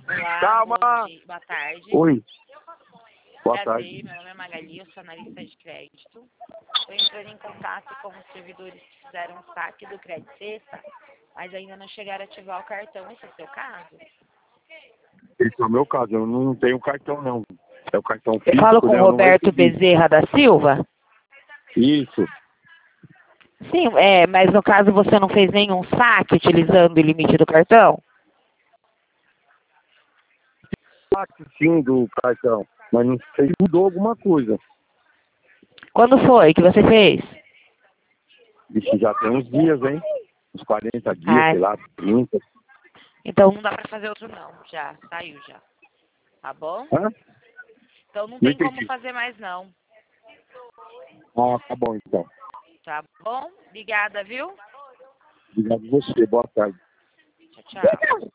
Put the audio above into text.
Olá, Calma! boa tarde. Oi. Boa Prazer, tarde. meu nome é Magali, eu sou analista de crédito. Estou entrando em contato com os servidores que fizeram o saque do Crédito Sexta, mas ainda não chegaram a ativar o cartão. Esse é o seu caso? Esse é o meu caso, eu não tenho cartão não. É o cartão Eu físico, falo com né? o Eu não Roberto recebi. Bezerra da Silva? Isso. Sim, mas no caso você não fez nenhum saque utilizando o limite do cartão? Sim, do cartão. Mas não sei se mudou alguma coisa. Quando foi que você fez? Isso já tem uns dias, hein? Uns 40 dias, Ah, sei lá, 30. então Não dá pra fazer outro não, já saiu já. Tá bom? Hã? Então não Não tem como entendi. fazer mais não. Ah, tá bom então. Tá bom? Obrigada, viu? Obrigado a você, boa tarde. Tchau, tchau.